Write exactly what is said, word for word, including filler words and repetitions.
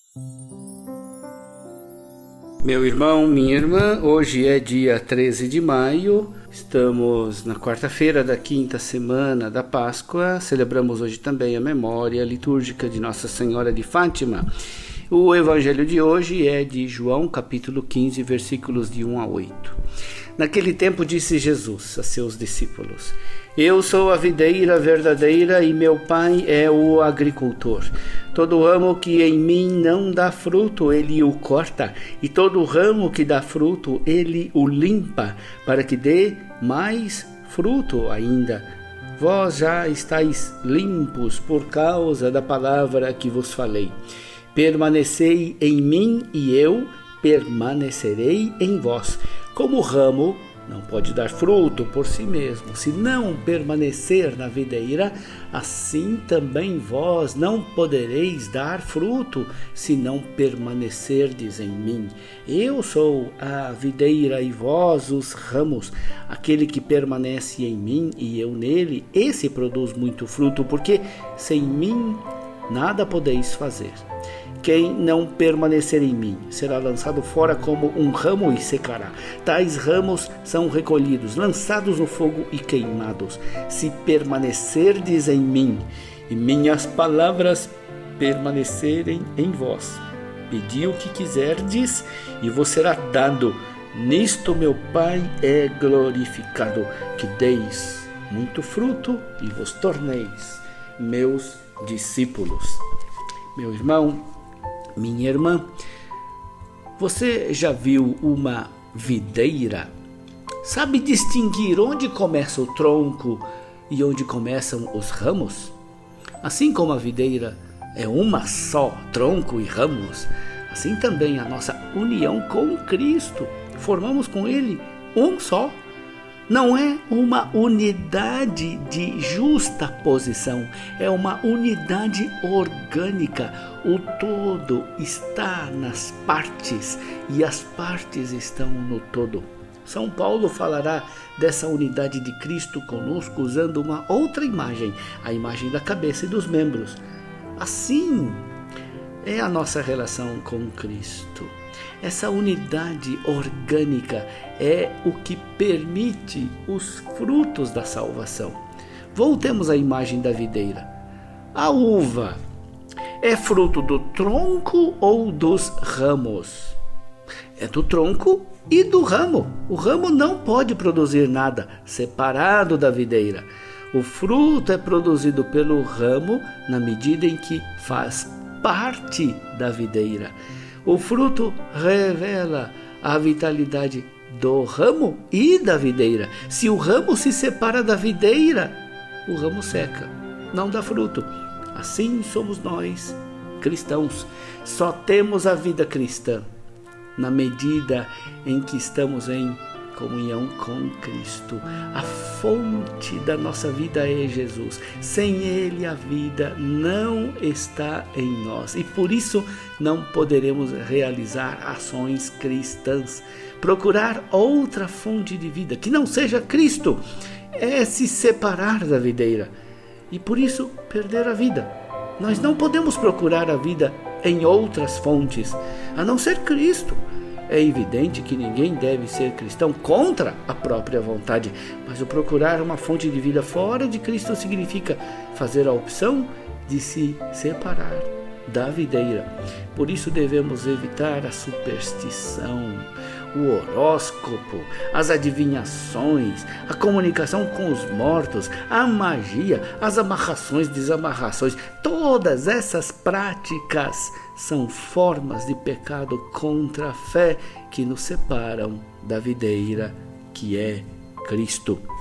Meu irmão, minha irmã, hoje é dia treze de maio, estamos na quarta-feira da quinta semana da Páscoa, celebramos hoje também a memória litúrgica de Nossa Senhora de Fátima. O evangelho de hoje é de João, capítulo quinze, versículos de um a oito. Naquele tempo disse Jesus a seus discípulos: Eu sou a videira verdadeira e meu Pai é o agricultor. Todo ramo que em mim não dá fruto, ele o corta, e todo ramo que dá fruto, ele o limpa, para que dê mais fruto ainda. Vós já estáis limpos por causa da palavra que vos falei. Permanecei em mim e eu permanecerei em vós. Como o ramo não pode dar fruto por si mesmo, se não permanecer na videira, assim também vós não podereis dar fruto, se não permanecerdes em mim. Eu sou a videira e vós os ramos. Aquele que permanece em mim e eu nele, esse produz muito fruto, porque sem mim nada podeis fazer. Quem não permanecer em mim será lançado fora como um ramo e secará. Tais ramos são recolhidos, lançados no fogo e queimados. Se permanecerdes em mim e minhas palavras permanecerem em vós, pedi o que quiserdes e vos será dado. Nisto meu Pai é glorificado, que deis muito fruto e vos torneis meus discípulos. Meu irmão, minha irmã, você já viu uma videira? Sabe distinguir onde começa o tronco e onde começam os ramos? Assim como a videira é uma só, tronco e ramos, assim também a nossa união com Cristo. Formamos com Ele um só. Não é uma unidade de justa posição, é uma unidade orgânica. O todo está nas partes e as partes estão no todo. São Paulo falará dessa unidade de Cristo conosco usando uma outra imagem, a imagem da cabeça e dos membros. Assim é a nossa relação com Cristo. Essa unidade orgânica é o que permite os frutos da salvação. Voltemos à imagem da videira. A uva é fruto do tronco ou dos ramos? É do tronco e do ramo. O ramo não pode produzir nada separado da videira. O fruto é produzido pelo ramo na medida em que faz parte da videira. O fruto revela a vitalidade do ramo e da videira. Se o ramo se separa da videira, o ramo seca, não dá fruto. Assim somos nós, cristãos. Só temos a vida cristã na medida em que estamos em comunhão com Cristo. A fonte da nossa vida é Jesus. Sem Ele a vida não está em nós e por isso não poderemos realizar ações cristãs. Procurar outra fonte de vida que não seja Cristo é se separar da videira e por isso perder a vida. Nós não podemos procurar a vida em outras fontes a não ser Cristo. É evidente que ninguém deve ser cristão contra a própria vontade, mas o procurar uma fonte de vida fora de Cristo significa fazer a opção de se separar da videira. Por isso devemos evitar a superstição, o horóscopo, as adivinhações, a comunicação com os mortos, a magia, as amarrações, desamarrações. Todas essas práticas são formas de pecado contra a fé que nos separam da videira que é Cristo.